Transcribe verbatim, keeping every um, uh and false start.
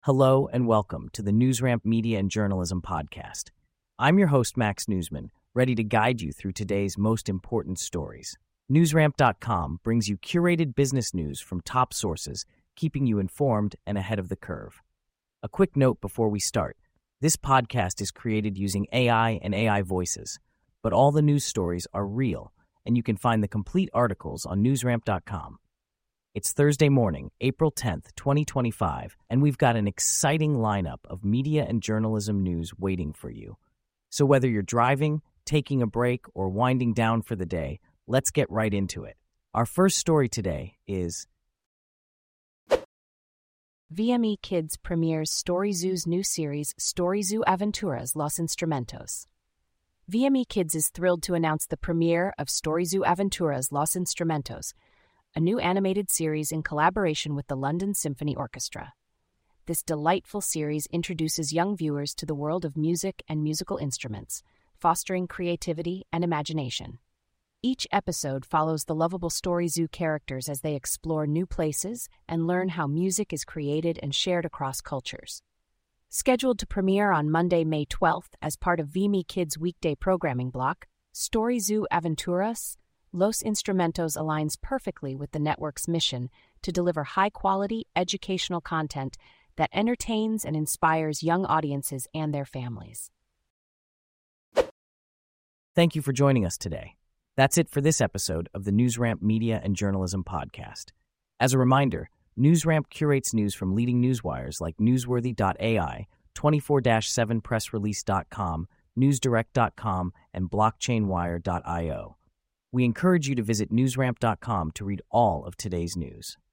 Hello and welcome to the NewsRamp Media and Journalism Podcast. I'm your host, Max Newsman, ready to guide you through today's most important stories. NewsRamp dot com brings you curated business news from top sources, keeping you informed and ahead of the curve. A quick note before we start. This podcast is created using A I and A I voices, but all the news stories are real, and you can find the complete articles on NewsRamp dot com. It's Thursday morning, April tenth, twenty twenty-five, and we've got an exciting lineup of media and journalism news waiting for you. So whether you're driving, taking a break, or winding down for the day, let's get right into it. Our first story today is V M E Kids premieres Storyzoo's new series Storyzoo Aventuras Los Instrumentos. V M E Kids is thrilled to announce the premiere of Storyzoo Aventuras Los Instrumentos, a new animated series in collaboration with the London Symphony Orchestra. This delightful series introduces young viewers to the world of music and musical instruments, fostering creativity and imagination. Each episode follows the lovable Storyzoo characters as they explore new places and learn how music is created and shared across cultures. Scheduled to premiere on Monday, May twelfth as part of V M E Kids' weekday programming block, Storyzoo Aventuras Los Instrumentos aligns perfectly with the network's mission to deliver high-quality, educational content that entertains and inspires young audiences and their families. Thank you for joining us today. That's it for this episode of the NewsRamp Media and Journalism Podcast. As a reminder, NewsRamp curates news from leading newswires like newsworthy dot A I, twenty-four seven press release dot com, newsdirect dot com, and blockchain wire dot io. We encourage you to visit newsramp dot com to read all of today's news.